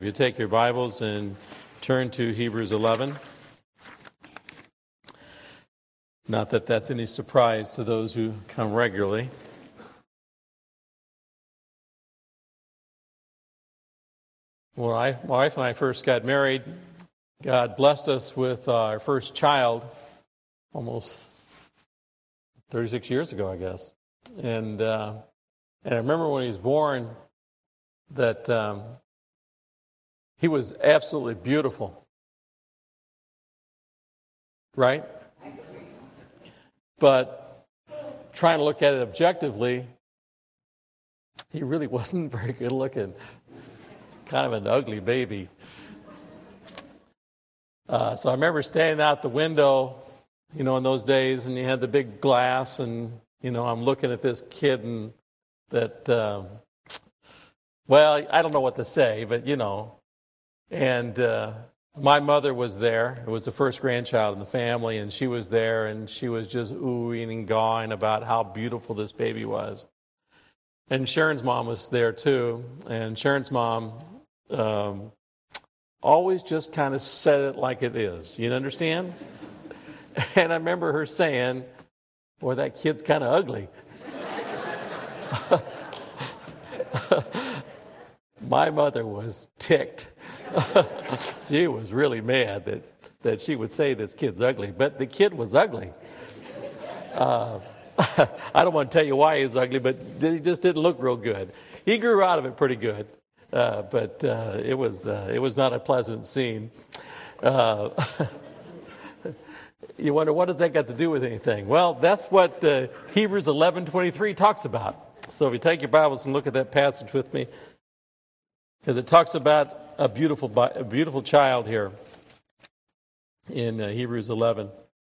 If you take your Bibles and turn to Hebrews 11. Not that that's any surprise to those who come regularly. When my wife and I first got married, God blessed us with our first child almost 36 years ago, I guess. And I remember when he was born that he was absolutely beautiful. Right? But trying to look at it objectively, he really wasn't very good looking. Kind of an ugly baby. So I remember standing out the window, in those days, and you had the big glass, and, I'm looking at this kid, and that, I don't know what to say, but, and my mother was there. It was the first grandchild in the family, and she was there, and she was just oohing and gawing about how beautiful this baby was. And Sharon's mom was there, too, and Sharon's mom always just kind of said it like it is. You understand? And I remember her saying, "Boy, that kid's kind of ugly." My mother was ticked. She was really mad that she would say this kid's ugly, but the kid was ugly. I don't want to tell you why he was ugly, but he just didn't look real good. He grew out of it pretty good, but it was not a pleasant scene. You wonder, what does that got to do with anything? Well, that's what Hebrews 11:23 talks about. So if you take your Bibles and look at that passage with me, because it talks about a beautiful child here in Hebrews 11.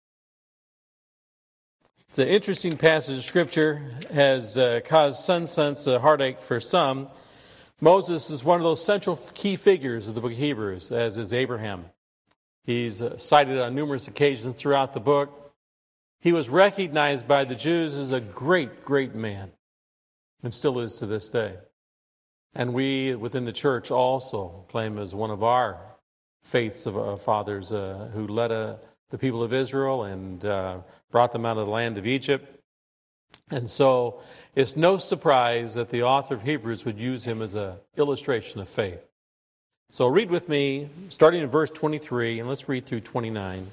It's an interesting passage of Scripture, has caused some sense of heartache for some. Moses is one of those central key figures of the book of Hebrews, as is Abraham. He's cited on numerous occasions throughout the book. He was recognized by the Jews as a great, great man, and still is to this day. And we, within the church, also claim as one of our faiths of fathers who led the people of Israel and brought them out of the land of Egypt. And so it's no surprise that the author of Hebrews would use him as an illustration of faith. So read with me, starting in verse 23, and let's read through 29.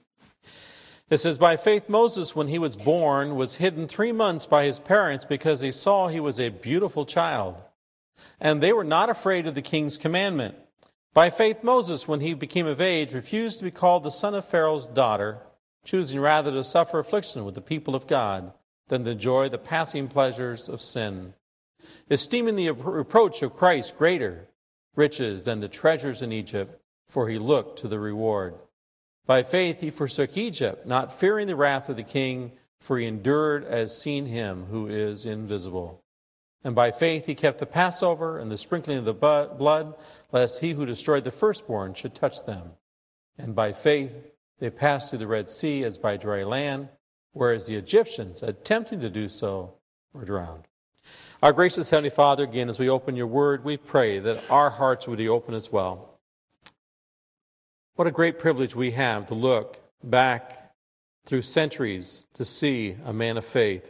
It says, "By faith Moses, when he was born, was hidden 3 months by his parents because they saw he was a beautiful child. And they were not afraid of the king's commandment. By faith Moses, when he became of age, refused to be called the son of Pharaoh's daughter, choosing rather to suffer affliction with the people of God than to enjoy the passing pleasures of sin, esteeming the reproach of Christ greater riches than the treasures in Egypt, for he looked to the reward. By faith he forsook Egypt, not fearing the wrath of the king, for he endured as seeing him who is invisible. And by faith he kept the Passover and the sprinkling of the blood, lest he who destroyed the firstborn should touch them. And by faith they passed through the Red Sea as by dry land, whereas the Egyptians, attempting to do so, were drowned." Our gracious Heavenly Father, again, as we open your word, we pray that our hearts would be open as well. What a great privilege we have to look back through centuries to see a man of faith,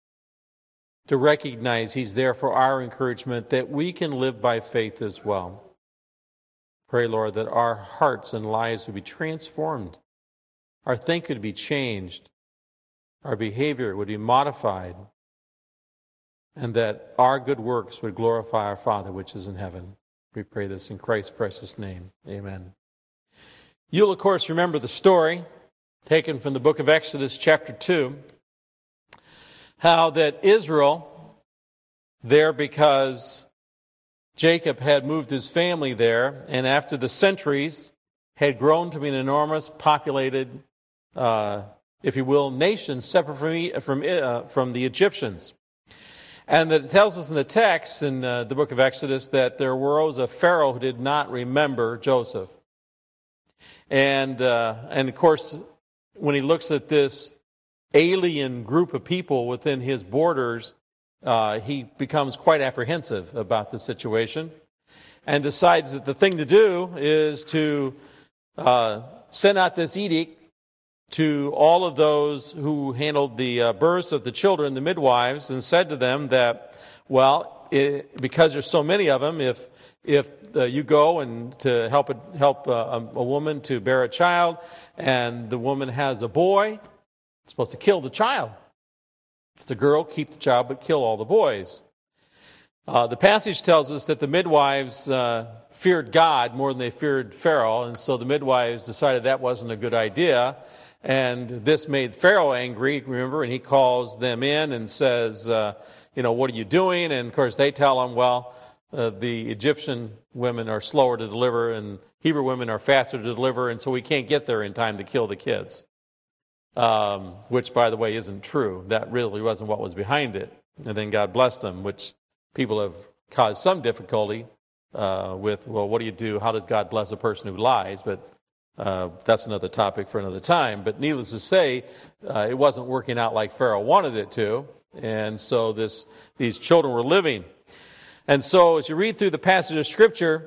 to recognize he's there for our encouragement, that we can live by faith as well. Pray, Lord, that our hearts and lives would be transformed, our thinking would be changed, our behavior would be modified, and that our good works would glorify our Father which is in heaven. We pray this in Christ's precious name. Amen. You'll, of course, remember the story taken from the book of Exodus, chapter 2, how that Israel, there because Jacob had moved his family there, and after the centuries had grown to be an enormous populated, if you will, nation separate from the Egyptians. And that it tells us in the text in the book of Exodus that there was a Pharaoh who did not remember Joseph. And of course, when he looks at this alien group of people within his borders, he becomes quite apprehensive about the situation. and decides that the thing to do is to send out this edict to all of those who handled the births of the children, the midwives, and said to them that, well, because there's so many of them, if you go and to help a woman to bear a child, and the woman has a boy, it's supposed to kill the child. If it's a girl, keep the child, but kill all the boys. The passage tells us that the midwives feared God more than they feared Pharaoh, and so the midwives decided that wasn't a good idea. And this made Pharaoh angry, remember, and he calls them in and says, what are you doing? And, of course, they tell him, well, the Egyptian women are slower to deliver and Hebrew women are faster to deliver, and so we can't get there in time to kill the kids, which, by the way, isn't true. That really wasn't what was behind it. And then God blessed them, which people have caused some difficulty with, well, what do you do? How does God bless a person who lies? But that's another topic for another time. But needless to say, it wasn't working out like Pharaoh wanted it to. And so these children were living. And so as you read through the passage of Scripture,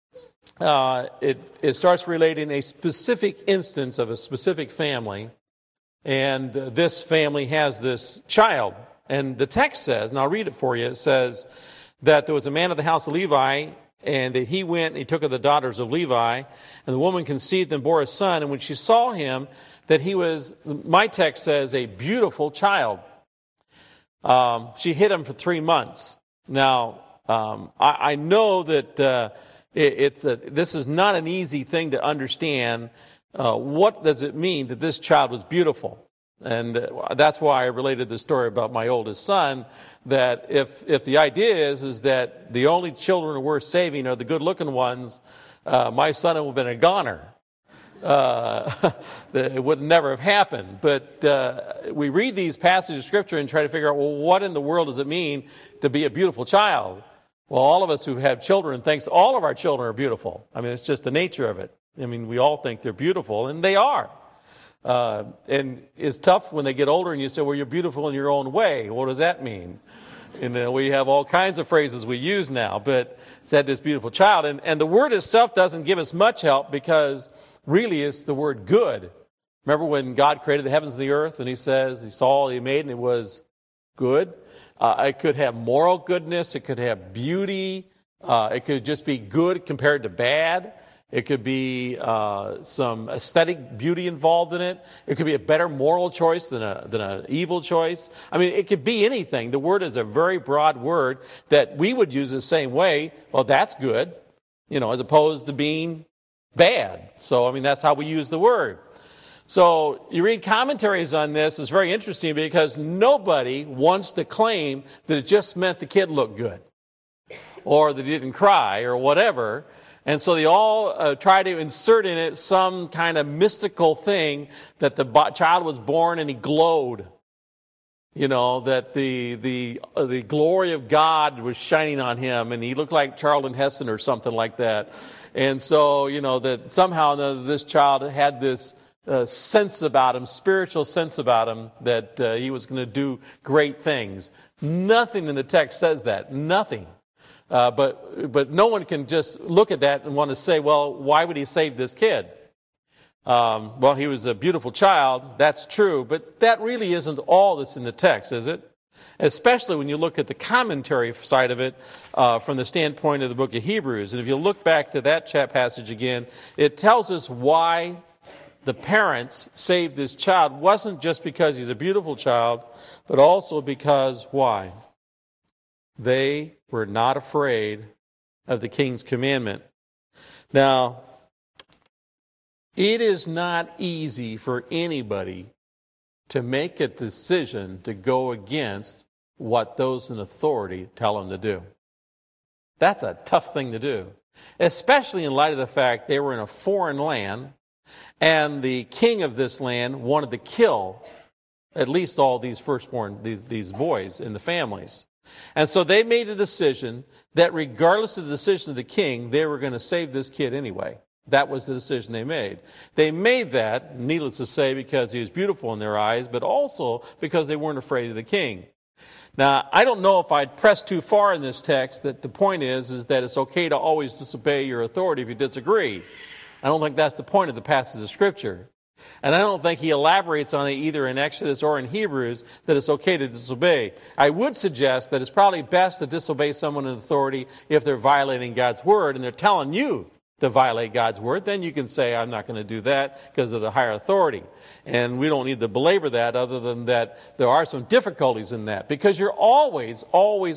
it starts relating a specific instance of a specific family. And this family has this child. And the text says, and I'll read it for you, it says that there was a man of the house of Levi, and that he went and he took of the daughters of Levi, and the woman conceived and bore a son, and when she saw him, that he was, my text says, a beautiful child. She hid him for 3 months. Now, I know that this is not an easy thing to understand. What does it mean that this child was beautiful? And that's why I related the story about my oldest son, that if the idea is that the only children worth saving are the good-looking ones, my son would have been a goner. It would never have happened. But we read these passages of Scripture and try to figure out, well, what in the world does it mean to be a beautiful child? Well, all of us who have children thinks all of our children are beautiful. I mean, it's just the nature of it. I mean, we all think they're beautiful, and they are. And it's tough when they get older and you say, well, you're beautiful in your own way. What does that mean? And we have all kinds of phrases we use now, but it's had this beautiful child. And the word itself doesn't give us much help because really it's the word good. Remember when God created the heavens and the earth and he says he saw all he made and it was good? It could have moral goodness. It could have beauty. It could just be good compared to bad. It could be some aesthetic beauty involved in it. It could be a better moral choice than an evil choice. I mean, it could be anything. The word is a very broad word that we would use the same way. Well, that's good, as opposed to being bad. So, I mean, that's how we use the word. So you read commentaries on this. It's very interesting because nobody wants to claim that it just meant the kid looked good or that he didn't cry or whatever. And so they all try to insert in it some kind of mystical thing that the child was born and he glowed. That the glory of God was shining on him and he looked like Charlton Heston or something like that. And so, that somehow this child had this sense about him, spiritual sense about him, that he was going to do great things. Nothing in the text says that. Nothing. But no one can just look at that and want to say, well, why would he save this kid? Well, he was a beautiful child. That's true. But that really isn't all that's in the text, is it? Especially when you look at the commentary side of it from the standpoint of the book of Hebrews. And if you look back to that passage again, it tells us why the parents saved this child. Wasn't just because he's a beautiful child, but also because why? They were not afraid of the king's commandment. Now, it is not easy for anybody to make a decision to go against what those in authority tell them to do. That's a tough thing to do, especially in light of the fact they were in a foreign land and the king of this land wanted to kill at least all these firstborn, these boys in the families. And so they made a decision that regardless of the decision of the king, they were going to save this kid anyway. That was the decision they made. They made that, needless to say, because he was beautiful in their eyes, but also because they weren't afraid of the king. Now, I don't know if I'd press too far in this text that the point is that it's okay to always disobey your authority if you disagree. I don't think that's the point of the passage of Scripture. And I don't think he elaborates on it either in Exodus or in Hebrews that it's okay to disobey. I would suggest that it's probably best to disobey someone in authority if they're violating God's word and they're telling you to violate God's word. Then you can say, I'm not going to do that because of the higher authority. And we don't need to belabor that, other than that there are some difficulties in that. Because you're always going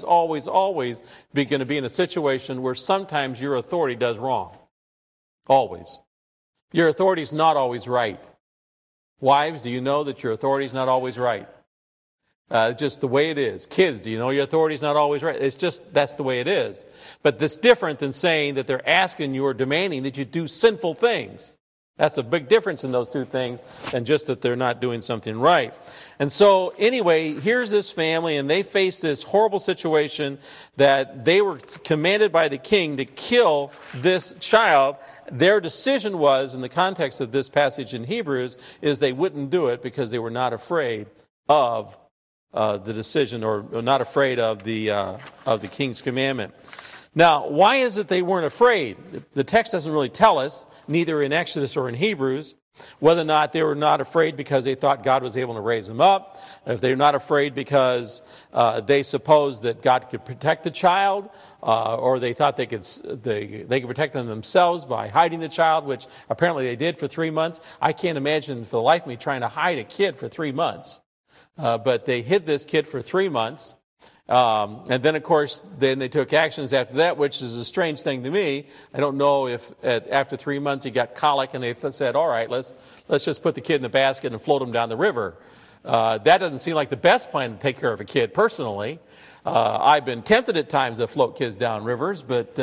to be in a situation where sometimes your authority does wrong. Always. Your authority is not always right. Wives, do you know that your authority is not always right? Just the way it is. Kids, do you know your authority is not always right? It's just, that's the way it is. But that's different than saying that they're asking you or demanding that you do sinful things. That's a big difference in those two things than just that they're not doing something right. And so anyway, here's this family, and they face this horrible situation that they were commanded by the king to kill this child. Their decision was, in the context of this passage in Hebrews, is they wouldn't do it because they were not afraid of the decision, or not afraid of the king's commandment. Now, why is it they weren't afraid? The text doesn't really tell us, neither in Exodus or in Hebrews, whether or not they were not afraid because they thought God was able to raise them up, if they're not afraid because they supposed that God could protect the child, or they thought they could protect them themselves by hiding the child, which apparently they did for 3 months. I can't imagine for the life of me trying to hide a kid for 3 months. But they hid this kid for 3 months. And then, of course, then they took actions after that, which is a strange thing to me. I don't know if after 3 months he got colic and they said, all right, let's just put the kid in the basket and float him down the river. That doesn't seem like the best plan to take care of a kid personally. I've been tempted at times to float kids down rivers, but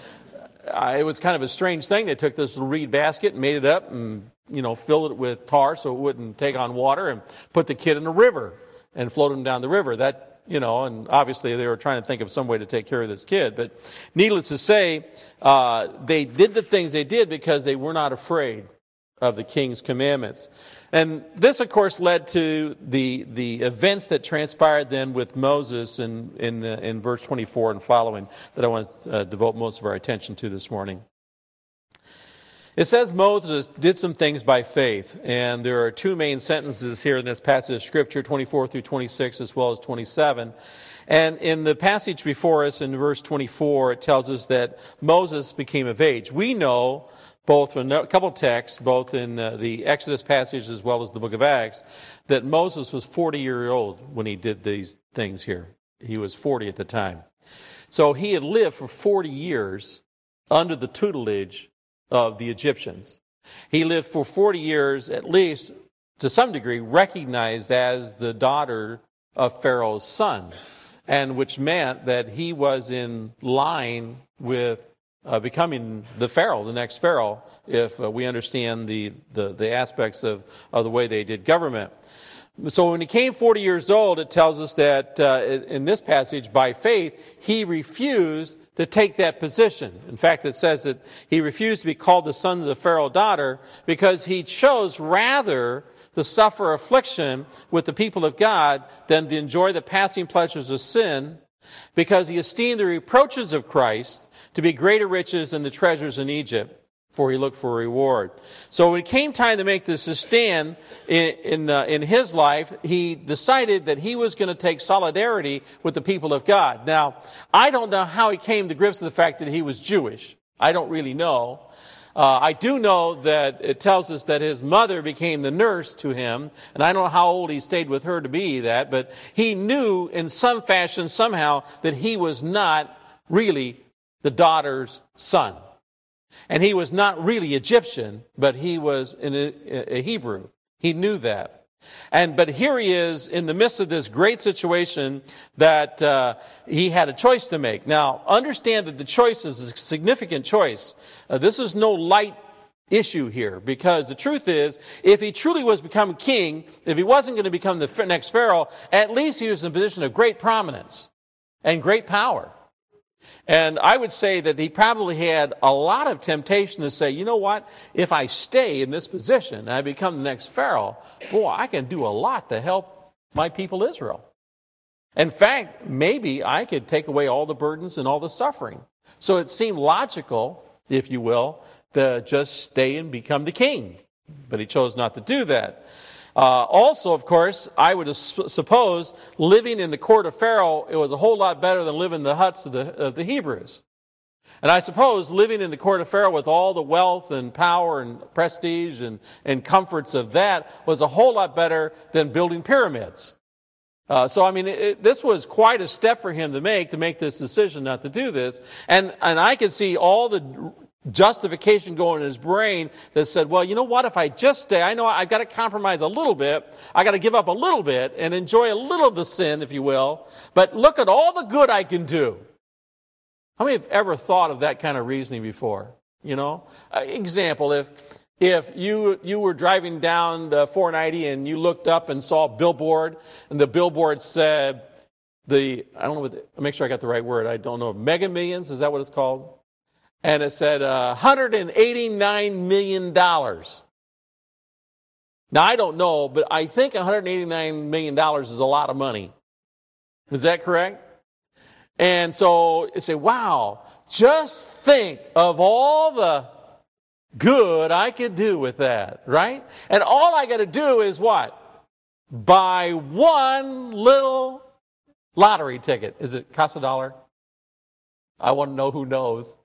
it was kind of a strange thing. They took this little reed basket and made it up and filled it with tar so it wouldn't take on water, and put the kid in the river and float him down the river. And obviously they were trying to think of some way to take care of this kid. But needless to say, they did the things they did because they were not afraid of the king's commandments. And this, of course, led to the events that transpired then with Moses in verse 24 and following that I want to devote most of our attention to this morning. It says Moses did some things by faith, and there are two main sentences here in this passage of Scripture, 24 through 26 as well as 27. And in the passage before us in verse 24, it tells us that Moses became of age. We know, both from a couple texts, both in the Exodus passage as well as the book of Acts, that Moses was 40 years old when he did these things here. He was 40 at the time. So he had lived for 40 years under the tutelage of the Egyptians. He lived for 40 years, at least to some degree, recognized as the daughter of Pharaoh's son, and which meant that he was in line with becoming the Pharaoh, the next Pharaoh, if we understand the aspects of the way they did government. So when he came 40 years old, it tells us that in this passage, by faith, he refused to take that position. In fact, it says that he refused to be called the son of Pharaoh's daughter because he chose rather to suffer affliction with the people of God than to enjoy the passing pleasures of sin, because he esteemed the reproaches of Christ to be greater riches than the treasures in Egypt, for he looked for a reward. So when it came time to make this stand in his life, he decided that he was going to take solidarity with the people of God. Now, I don't know how he came to grips with the fact that he was Jewish. I don't really know. I do know that it tells us that his mother became the nurse to him, and I don't know how old he stayed with her to be that, but he knew in some fashion, somehow, that he was not really the daughter's son. And he was not really Egyptian, but he was a Hebrew. He knew that. But here he is in the midst of this great situation that he had a choice to make. Now, understand that the choice is a significant choice. This is no light issue here, because the truth is, if he truly was become king, if he wasn't going to become the next Pharaoh, at least he was in a position of great prominence and great power. And I would say that he probably had a lot of temptation to say, you know what, if I stay in this position and I become the next Pharaoh, boy, I can do a lot to help my people Israel. In fact, maybe I could take away all the burdens and all the suffering. So it seemed logical, if you will, to just stay and become the king. But he chose not to do that. Also, of course, I would suppose living in the court of Pharaoh, it was a whole lot better than living in the huts of the Hebrews. And I suppose living in the court of Pharaoh with all the wealth and power and prestige and comforts of that was a whole lot better than building pyramids. This was quite a step for him to make this decision not to do this. And I could see all the justification going in his brain that said, well, you know what, if I just stay, I know I've got to compromise a little bit, I got to give up a little bit and enjoy a little of the sin, if you will, but look at all the good I can do. How many have ever thought of that kind of reasoning before? You know, example, if you were driving down the 490 and you looked up and saw a billboard, and the billboard said make sure I got the right word, I don't know, Mega Millions, is that what it's called? And it said $189 million. Now, I don't know, but I think $189 million is a lot of money. Is that correct? And so you say, wow, just think of all the good I could do with that, right? And all I got to do is what? Buy one little lottery ticket. Is it cost $1? I want to know who knows.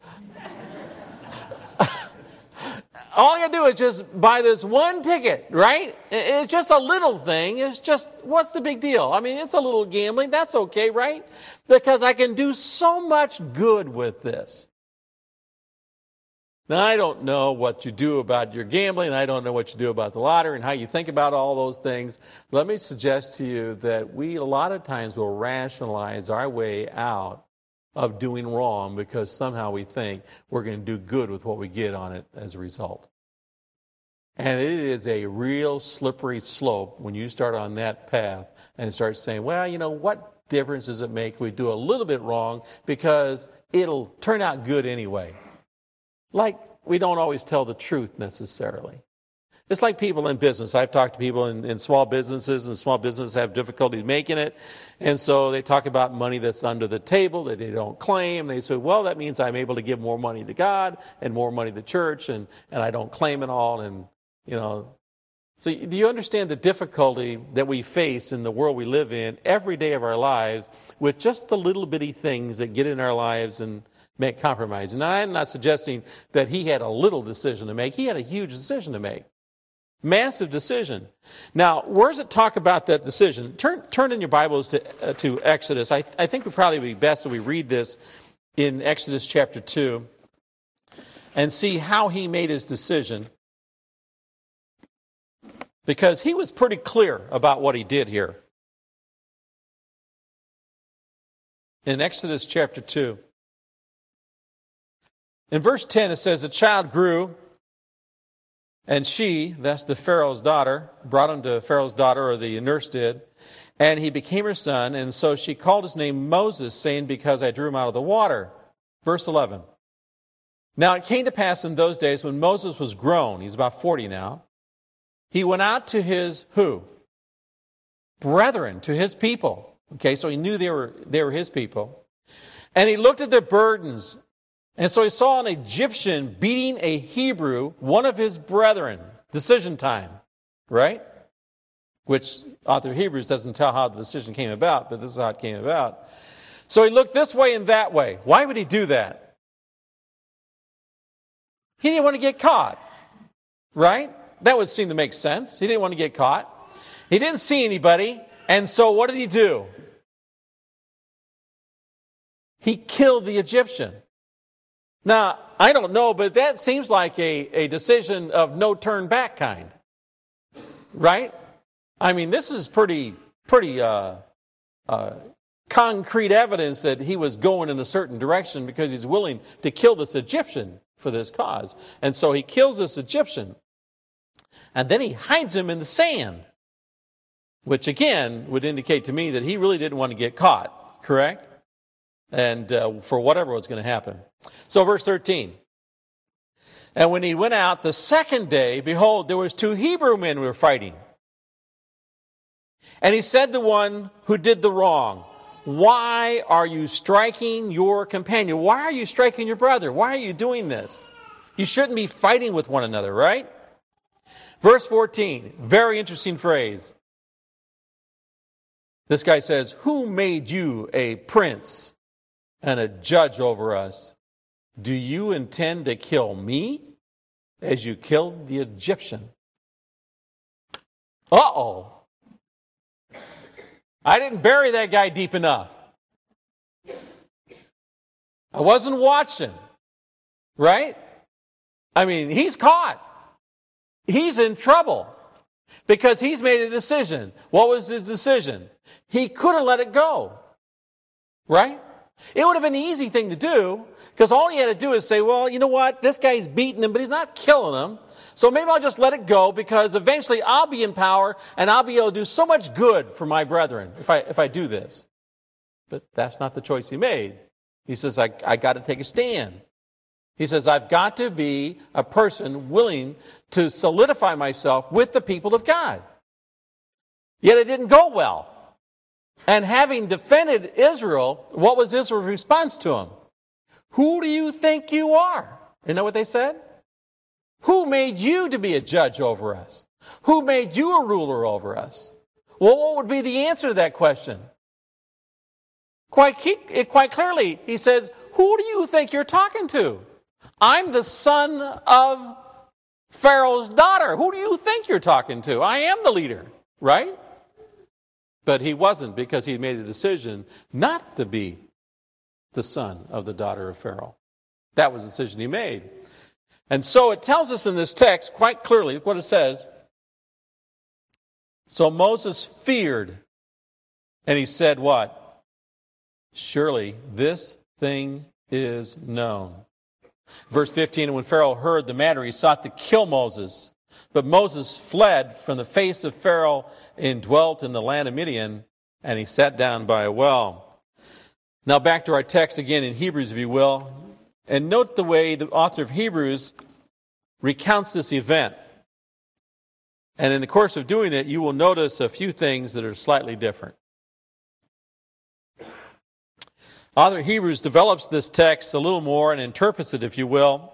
All I got to do is just buy this one ticket, right? It's just a little thing. It's just, what's the big deal? I mean, it's a little gambling. That's okay, right? Because I can do so much good with this. Now, I don't know what you do about your gambling. I don't know what you do about the lottery and how you think about all those things. Let me suggest to you that we a lot of times will rationalize our way out of doing wrong because somehow we think we're going to do good with what we get on it as a result. And it is a real slippery slope when you start on that path and start saying, well, you know, what difference does it make if we do a little bit wrong because it'll turn out good anyway? Like we don't always tell the truth necessarily. It's like people in business. I've talked to people in small businesses, and small businesses have difficulty making it. And so they talk about money that's under the table that they don't claim. They say, well, that means I'm able to give more money to God and more money to the church, and I don't claim it all. And, you know, so do you understand the difficulty that we face in the world we live in every day of our lives with just the little bitty things that get in our lives and make compromise? And I'm not suggesting that he had a little decision to make. He had a huge decision to make. Massive decision. Now, where does it talk about that decision? Turn in your Bibles to Exodus. I think it would probably be best if we read this in Exodus chapter 2 and see how he made his decision. Because he was pretty clear about what he did here. In Exodus chapter 2. In verse 10 it says, the child grew, and she, that's the Pharaoh's daughter, brought him to Pharaoh's daughter, or the nurse did, and he became her son, and so she called his name Moses, saying, because I drew him out of the water. Verse 11. Now it came to pass in those days when Moses was grown, he's about 40 now, he went out to his, who? Brethren, to his people. Okay, so he knew they were his people. And he looked at their burdens. And so he saw an Egyptian beating a Hebrew, one of his brethren. Decision time, right? Which author of Hebrews doesn't tell how the decision came about, but this is how it came about. So he looked this way and that way. Why would he do that? He didn't want to get caught, right? That would seem to make sense. He didn't want to get caught. He didn't see anybody, and so what did he do? He killed the Egyptian. Now, I don't know, but that seems like a decision of no turn back kind. Right? I mean, this is pretty concrete evidence that he was going in a certain direction because he's willing to kill this Egyptian for this cause. And so he kills this Egyptian. And then he hides him in the sand, which again would indicate to me that he really didn't want to get caught, correct? And for whatever was going to happen. So verse 13. And when he went out the second day, behold, there was 2 Hebrew men who were fighting. And he said to one who did the wrong, why are you striking your companion? Why are you striking your brother? Why are you doing this? You shouldn't be fighting with one another, right? Verse 14, very interesting phrase. This guy says, who made you a prince and a judge over us? Do you intend to kill me as you killed the Egyptian? Uh-oh. I didn't bury that guy deep enough. I wasn't watching, right? I mean, he's caught. He's in trouble because he's made a decision. What was his decision? He could have let it go, right? It would have been an easy thing to do because all he had to do is say, well, you know what? This guy's beating him, but he's not killing him. So maybe I'll just let it go because eventually I'll be in power and I'll be able to do so much good for my brethren if I do this. But that's not the choice he made. He says, I got to take a stand. He says, I've got to be a person willing to solidify myself with the people of God. Yet it didn't go well. And having defended Israel, what was Israel's response to him? Who do you think you are? You know what they said? Who made you to be a judge over us? Who made you a ruler over us? Well, what would be the answer to that question? Quite clearly, he says, who do you think you're talking to? I'm the son of Pharaoh's daughter. Who do you think you're talking to? I am the leader, right? But he wasn't because he made a decision not to be the son of the daughter of Pharaoh. That was the decision he made. And so it tells us in this text quite clearly what it says. So Moses feared, and he said what? Surely this thing is known. Verse 15, and when Pharaoh heard the matter, he sought to kill Moses. But Moses fled from the face of Pharaoh and dwelt in the land of Midian, and he sat down by a well. Now back to our text again in Hebrews, if you will. And note the way the author of Hebrews recounts this event. And in the course of doing it, you will notice a few things that are slightly different. Author of Hebrews develops this text a little more and interprets it, if you will,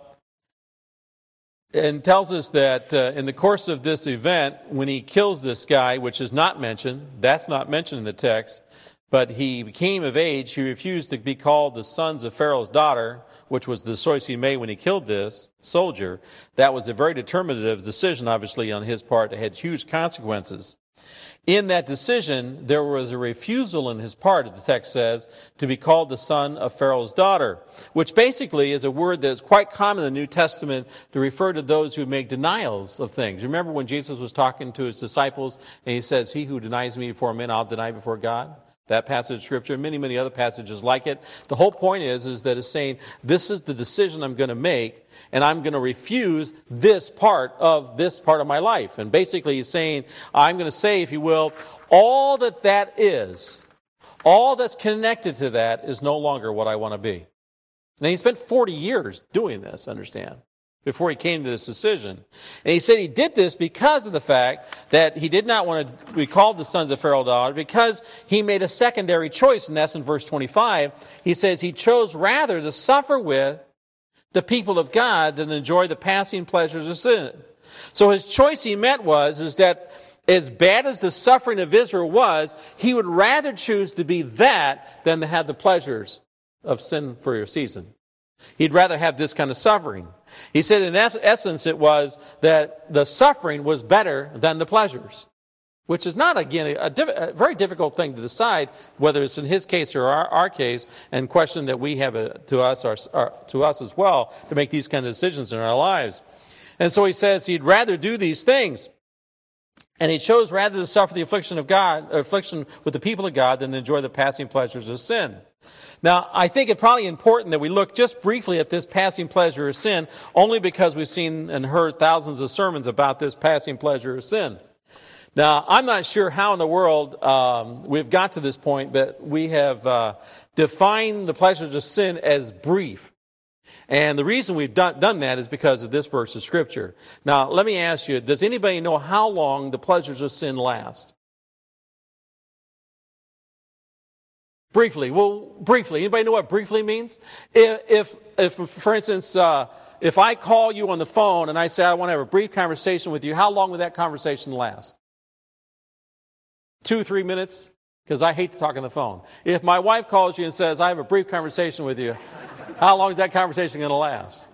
and tells us that in the course of this event, when he kills this guy, which is not mentioned, that's not mentioned in the text, but he became of age, he refused to be called the sons of Pharaoh's daughter, which was the choice he made when he killed this soldier. That was a very determinative decision, obviously, on his part. It had huge consequences. In that decision, there was a refusal in his part, the text says, to be called the son of Pharaoh's daughter, which basically is a word that is quite common in the New Testament to refer to those who make denials of things. Remember when Jesus was talking to his disciples and he says, he who denies me before men, I'll deny before God? That passage of Scripture, many, many other passages like it. The whole point is that it's saying, this is the decision I'm going to make, and I'm going to refuse this part of my life. And basically he's saying, I'm going to say, if you will, all that is, all that's connected to that is no longer what I want to be. Now he spent 40 years doing this, understand, before he came to this decision. And he said he did this because of the fact that he did not want to be called the sons of Pharaoh's daughter, because he made a secondary choice, and that's in verse 25. He says he chose rather to suffer with the people of God than enjoy the passing pleasures of sin. So his choice he meant is that as bad as the suffering of Israel was, he would rather choose to be that than to have the pleasures of sin for a season. He'd rather have this kind of suffering. He said in essence it was that the suffering was better than the pleasures, which is not, again, a very difficult thing to decide, whether it's in his case or our case, and question that we have to us as well to make these kind of decisions in our lives. And so he says he'd rather do these things. And he chose rather to suffer the affliction with the people of God than to enjoy the passing pleasures of sin. Now, I think it's probably important that we look just briefly at this passing pleasure of sin, only because we've seen and heard thousands of sermons about this passing pleasure of sin. Now, I'm not sure how in the world we've got to this point, but we have defined the pleasures of sin as brief. And the reason we've done that is because of this verse of Scripture. Now, let me ask you, does anybody know how long the pleasures of sin last? Briefly. Well, briefly. Anybody know what briefly means? If for instance, if I call you on the phone and I say I want to have a brief conversation with you, how long would that conversation last? 2, 3 minutes? Because I hate to talk on the phone. If my wife calls you and says, I have a brief conversation with you, how long is that conversation going to last?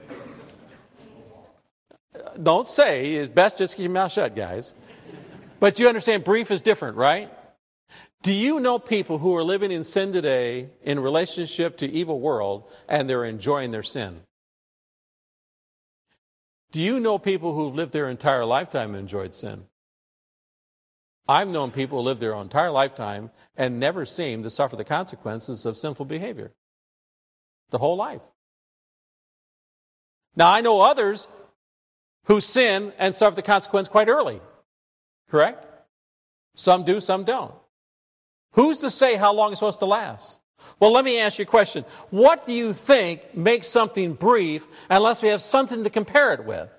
Don't say. It's best just keep your mouth shut, guys. But you understand brief is different, right? Do you know people who are living in sin today in relationship to evil world and they're enjoying their sin? Do you know people who've lived their entire lifetime and enjoyed sin? I've known people who lived their entire lifetime and never seemed to suffer the consequences of sinful behavior. The whole life. Now, I know others who sin and suffer the consequence quite early. Correct? Some do, some don't. Who's to say how long it's supposed to last? Well, let me ask you a question. What do you think makes something brief unless we have something to compare it with?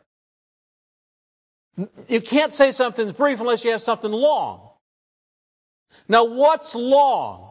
You can't say something's brief unless you have something long. Now, what's long?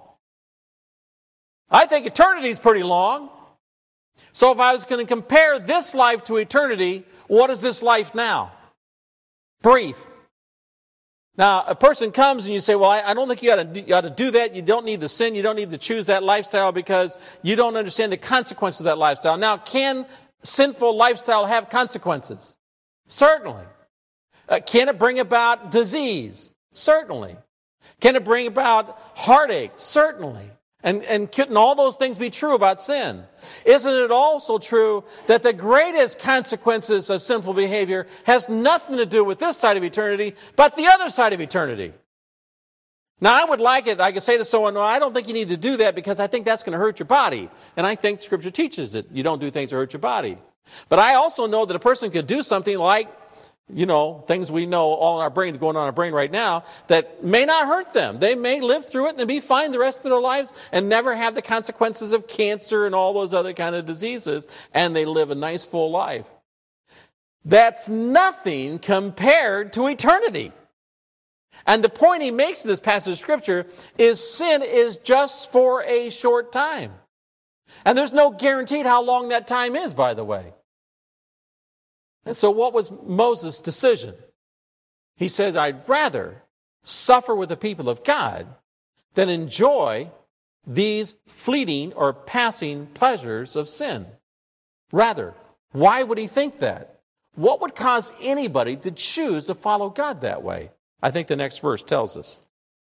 I think eternity's pretty long. So if I was going to compare this life to eternity, what is this life now? Brief. Now, a person comes and you say, well, I don't think you ought to do that. You don't need to sin. You don't need to choose that lifestyle because you don't understand the consequences of that lifestyle. Now, can sinful lifestyle have consequences? Certainly. Can it bring about disease? Certainly. Can it bring about heartache? Certainly. And couldn't all those things be true about sin? Isn't it also true that the greatest consequences of sinful behavior has nothing to do with this side of eternity, but the other side of eternity? Now, I would like it, I could say to someone, no, I don't think you need to do that because I think that's going to hurt your body. And I think Scripture teaches that you don't do things that hurt your body. But I also know that a person could do something like, things we know all in our brains going on in our brain right now that may not hurt them. They may live through it and be fine the rest of their lives and never have the consequences of cancer and all those other kind of diseases, and they live a nice full life. That's nothing compared to eternity. And the point he makes in this passage of Scripture is sin is just for a short time. And there's no guarantee how long that time is, by the way. And so what was Moses' decision? He says, I'd rather suffer with the people of God than enjoy these fleeting or passing pleasures of sin. Rather, why would he think that? What would cause anybody to choose to follow God that way? I think the next verse tells us.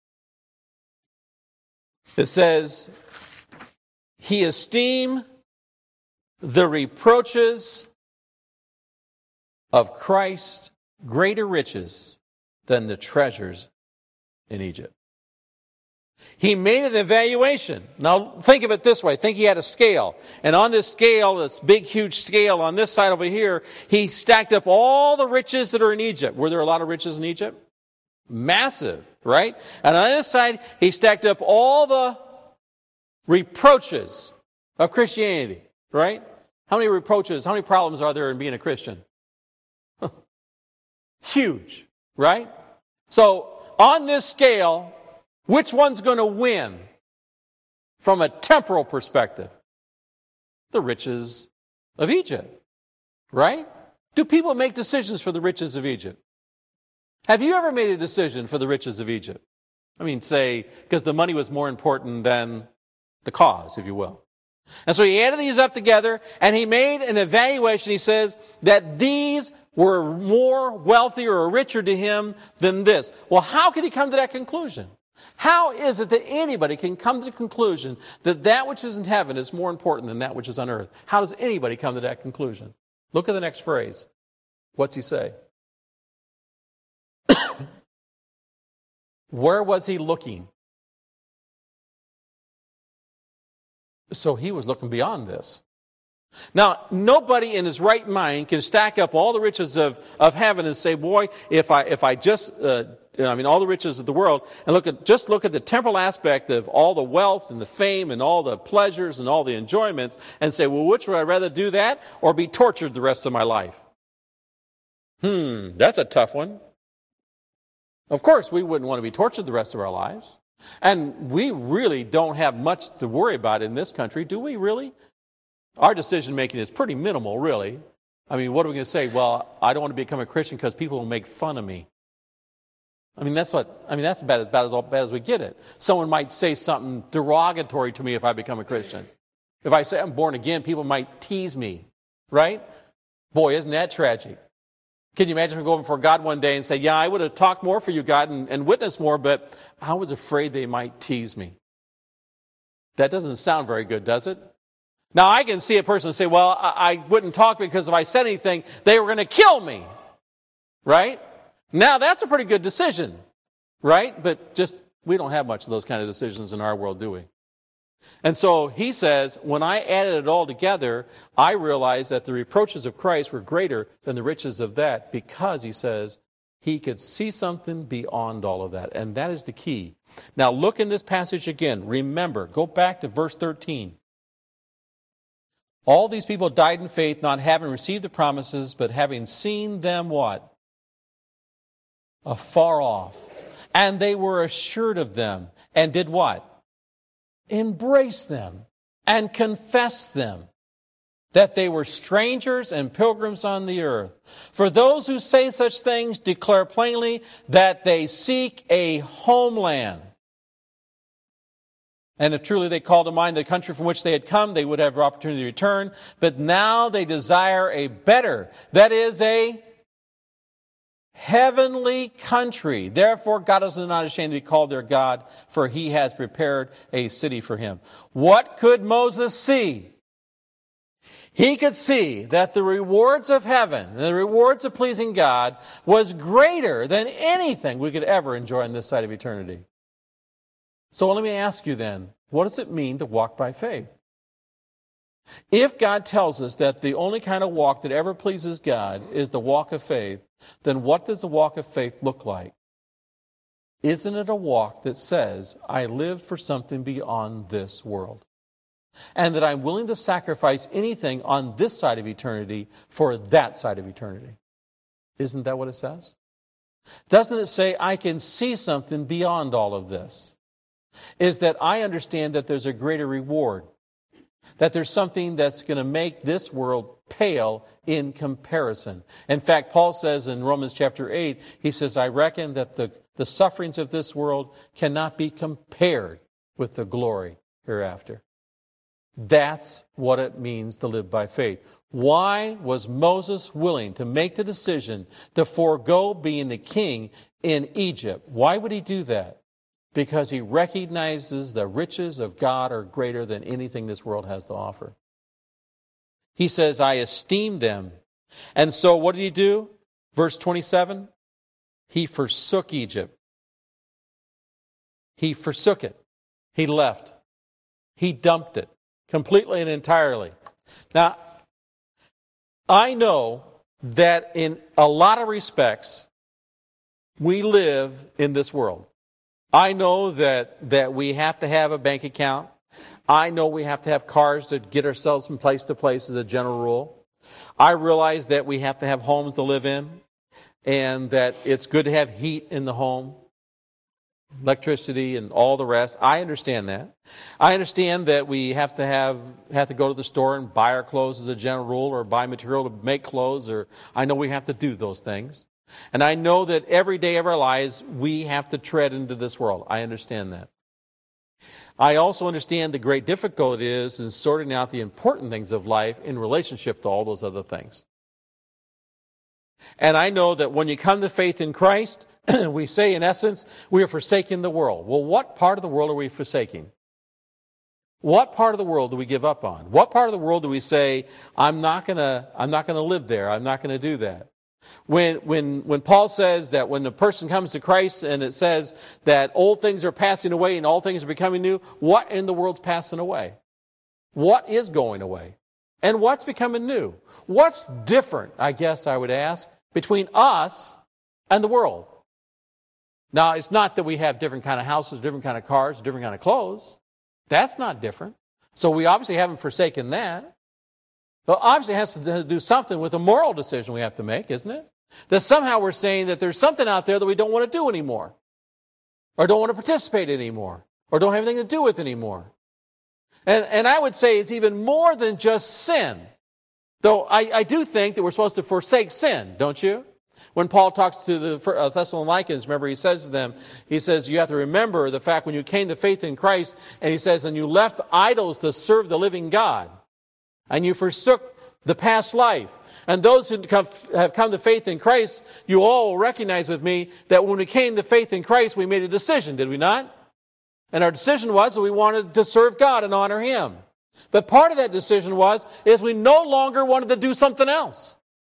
It says, he esteemed the reproaches of Christ greater riches than the treasures in Egypt. He made an evaluation. Now think of it this way. Think he had a scale. And on this scale, this big huge scale on this side over here, he stacked up all the riches that are in Egypt. Were there a lot of riches in Egypt? Massive, right? And on this side, he stacked up all the reproaches of Christianity, right? How many reproaches, how many problems are there in being a Christian? Huge, right? So on this scale, which one's going to win from a temporal perspective? The riches of Egypt, right? Do people make decisions for the riches of Egypt? Have you ever made a decision for the riches of Egypt? I mean, say, because the money was more important than the cause, if you will. And so he added these up together, and he made an evaluation. He says that these were more wealthy or richer to him than this. Well, how could he come to that conclusion? How is it that anybody can come to the conclusion that that which is in heaven is more important than that which is on earth? How does anybody come to that conclusion? Look at the next phrase. What's he say? Where was he looking? So he was looking beyond this. Now, nobody in his right mind can stack up all the riches of heaven and say, boy, if I just, all the riches of the world, and look at the temporal aspect of all the wealth and the fame and all the pleasures and all the enjoyments and say, well, which would I rather do that or be tortured the rest of my life? That's a tough one. Of course, we wouldn't want to be tortured the rest of our lives. And we really don't have much to worry about in this country, do we really? Our decision making is pretty minimal, really. I mean, what are we going to say? Well, I don't want to become a Christian because people will make fun of me. That's about as bad as we get it. Someone might say something derogatory to me if I become a Christian. If I say I'm born again, people might tease me, right? Boy, isn't that tragic? Can you imagine going before God one day and say, yeah, I would have talked more for you, God, and witnessed more, but I was afraid they might tease me. That doesn't sound very good, does it? Now, I can see a person say, well, I wouldn't talk because if I said anything, they were going to kill me, right? Now, that's a pretty good decision, right? But just, we don't have much of those kind of decisions in our world, do we? And so he says, when I added it all together, I realized that the reproaches of Christ were greater than the riches of that because, he says, he could see something beyond all of that. And that is the key. Now, look in this passage again. Remember, go back to verse 13. All these people died in faith, not having received the promises, but having seen them what? Afar off. And they were assured of them. And did what? Embrace them and confess them, that they were strangers and pilgrims on the earth. For those who say such things declare plainly that they seek a homeland. And if truly they call to mind the country from which they had come, they would have opportunity to return. But now they desire a better, that is a heavenly country. Therefore, God is not ashamed to be called their God, for he has prepared a city for him. What could Moses see? He could see that the rewards of heaven, the rewards of pleasing God, was greater than anything we could ever enjoy on this side of eternity. So let me ask you then, what does it mean to walk by faith? If God tells us that the only kind of walk that ever pleases God is the walk of faith, then what does the walk of faith look like? Isn't it a walk that says, I live for something beyond this world? And that I'm willing to sacrifice anything on this side of eternity for that side of eternity? Isn't that what it says? Doesn't it say, I can see something beyond all of this? Is that I understand that there's a greater reward. That there's something that's going to make this world pale in comparison. In fact, Paul says in Romans chapter 8, he says, I reckon that the sufferings of this world cannot be compared with the glory hereafter. That's what it means to live by faith. Why was Moses willing to make the decision to forego being the king in Egypt? Why would he do that? Because he recognizes the riches of God are greater than anything this world has to offer. He says, I esteem them. And so what did he do? Verse 27, he forsook Egypt. He forsook it. He left. He dumped it completely and entirely. Now, I know that in a lot of respects, we live in this world. I know that we have to have a bank account. I know we have to have cars to get ourselves from place to place as a general rule. I realize that we have to have homes to live in and that it's good to have heat in the home, electricity and all the rest. I understand that. I understand that we have to go to the store and buy our clothes as a general rule or buy material to make clothes, or I know we have to do those things. And I know that every day of our lives, we have to tread into this world. I understand that. I also understand the great difficulty is in sorting out the important things of life in relationship to all those other things. And I know that when you come to faith in Christ, we say in essence, we are forsaking the world. Well, what part of the world are we forsaking? What part of the world do we give up on? What part of the world do we say, I'm not going to live there. I'm not going to do that. When Paul says that when a person comes to Christ and it says that old things are passing away and all things are becoming new, what in the world's passing away? What is going away? And what's becoming new? What's different, I guess I would ask, between us and the world? Now, it's not that we have different kind of houses, different kind of cars, different kind of clothes. That's not different. So we obviously haven't forsaken that. Well, obviously it has to do something with a moral decision we have to make, isn't it? That somehow we're saying that there's something out there that we don't want to do anymore. or don't want to participate anymore, or don't have anything to do with anymore. And I would say it's even more than just sin. Though I do think that we're supposed to forsake sin, don't you? When Paul talks to the Thessalonians, remember he says to them, he says, you have to remember the fact when you came to faith in Christ, and he says, and you left idols to serve the living God, and you forsook the past life. And those who have come to faith in Christ, you all will recognize with me that when we came to faith in Christ, we made a decision, did we not? And our decision was that we wanted to serve God and honor Him. But part of that decision is we no longer wanted to do something else.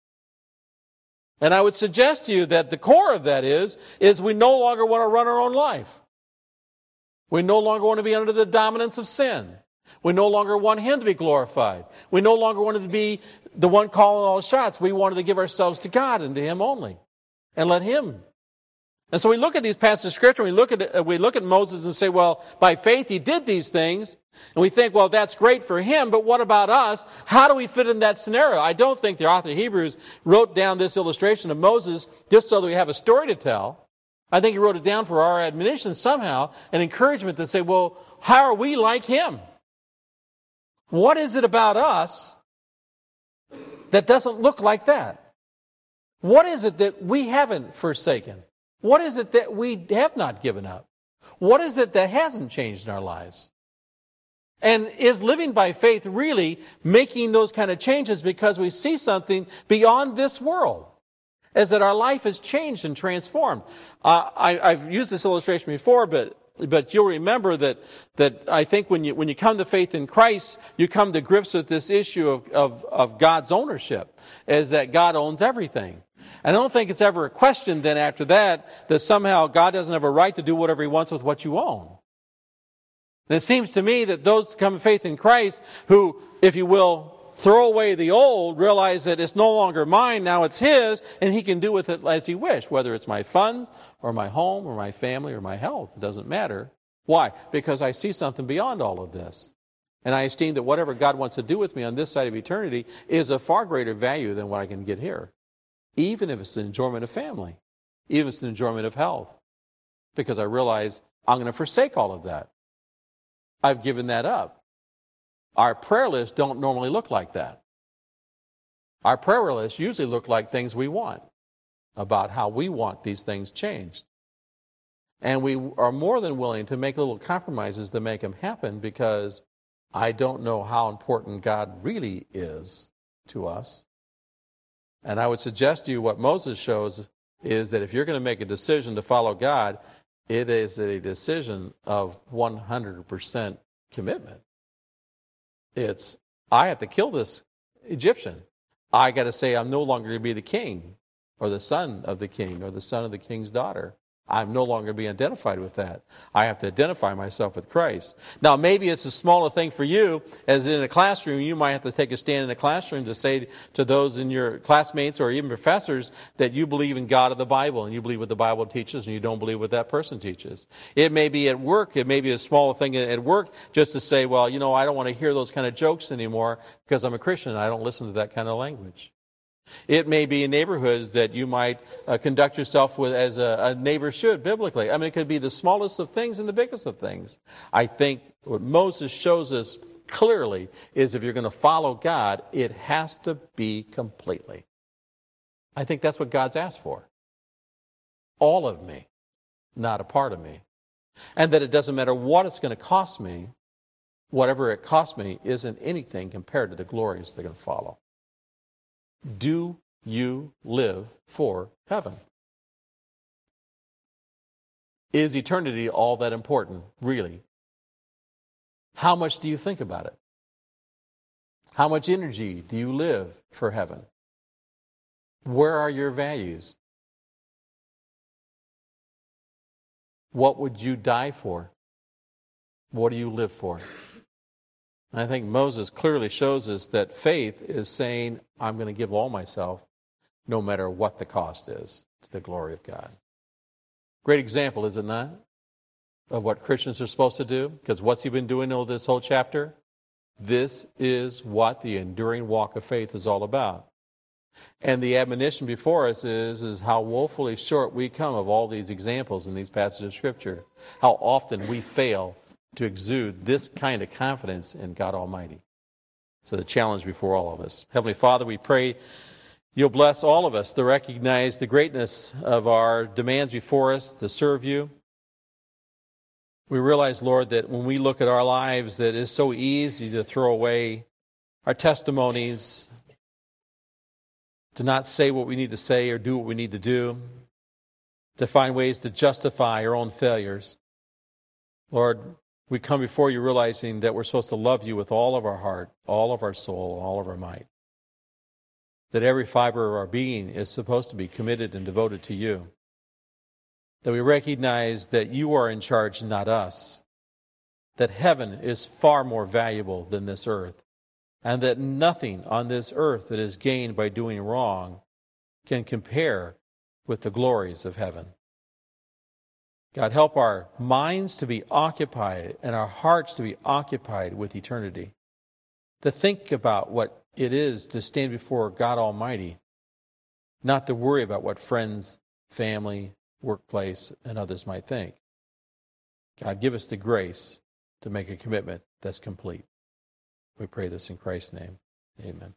And I would suggest to you that the core of that is we no longer want to run our own life. We no longer want to be under the dominance of sin. We no longer want Him to be glorified. We no longer wanted to be the one calling all the shots. We wanted to give ourselves to God and to Him only, and let Him. And so we look at these passages of Scripture, and we look at Moses and say, well, by faith he did these things, and we think, well, that's great for him, but what about us? How do we fit in that scenario? I don't think the author of Hebrews wrote down this illustration of Moses just so that we have a story to tell. I think he wrote it down for our admonition somehow, an encouragement to say, well, how are we like him? What is it about us that doesn't look like that? What is it that we haven't forsaken? What is it that we have not given up? What is it that hasn't changed in our lives? And is living by faith really making those kind of changes because we see something beyond this world? As that our life has changed and transformed. I've used this illustration before, but you'll remember that I think when you come to faith in Christ, you come to grips with this issue of God's ownership, is that God owns everything. And I don't think it's ever a question then after that somehow God doesn't have a right to do whatever He wants with what you own. And it seems to me that those who come to faith in Christ who, if you will, throw away the old, realize that it's no longer mine, now it's His, and He can do with it as He wishes, whether it's my funds or my home or my family or my health. It doesn't matter. Why? Because I see something beyond all of this. And I esteem that whatever God wants to do with me on this side of eternity is of far greater value than what I can get here. Even if it's the enjoyment of family. Even if it's the enjoyment of health. Because I realize I'm going to forsake all of that. I've given that up. Our prayer lists don't normally look like that. Our prayer lists usually look like things we want, about how we want these things changed. And we are more than willing to make little compromises to make them happen because I don't know how important God really is to us. And I would suggest to you what Moses shows is that if you're going to make a decision to follow God, it is a decision of 100% commitment. It's, I have to kill this Egyptian. I got to say I'm no longer going to be the king or the son of the king or the son of the king's daughter. I'm no longer being identified with that. I have to identify myself with Christ. Now, maybe it's a smaller thing for you, as in a classroom, you might have to take a stand in the classroom to say to those in your classmates or even professors that you believe in God of the Bible and you believe what the Bible teaches and you don't believe what that person teaches. It may be at work, it may be a smaller thing at work just to say, well, you know, I don't want to hear those kind of jokes anymore because I'm a Christian and I don't listen to that kind of language. It may be in neighborhoods that you might conduct yourself with as a neighbor should biblically. I mean, it could be the smallest of things and the biggest of things. I think what Moses shows us clearly is if you're going to follow God, it has to be completely. I think that's what God's asked for. All of me, not a part of me. And that it doesn't matter what it's going to cost me, whatever it costs me isn't anything compared to the glories that are going to follow. Do you live for heaven? Is eternity all that important, really? How much do you think about it? How much energy do you live for heaven? Where are your values? What would you die for? What do you live for? I think Moses clearly shows us that faith is saying, I'm going to give all myself, no matter what the cost is, to the glory of God. Great example, is it not, of what Christians are supposed to do? Because what's he been doing all this whole chapter? This is what the enduring walk of faith is all about. And the admonition before us is how woefully short we come of all these examples in these passages of Scripture. How often we fail to exude this kind of confidence in God Almighty. So the challenge before all of us. Heavenly Father, we pray you'll bless all of us to recognize the greatness of our demands before us to serve you. We realize, Lord, that when we look at our lives, that it's so easy to throw away our testimonies, to not say what we need to say or do what we need to do, to find ways to justify our own failures. Lord, we come before you realizing that we're supposed to love you with all of our heart, all of our soul, all of our might. That every fiber of our being is supposed to be committed and devoted to you. That we recognize that you are in charge, not us. That heaven is far more valuable than this earth. And that nothing on this earth that is gained by doing wrong can compare with the glories of heaven. God, help our minds to be occupied and our hearts to be occupied with eternity. To think about what it is to stand before God Almighty, not to worry about what friends, family, workplace, and others might think. God, give us the grace to make a commitment that's complete. We pray this in Christ's name. Amen.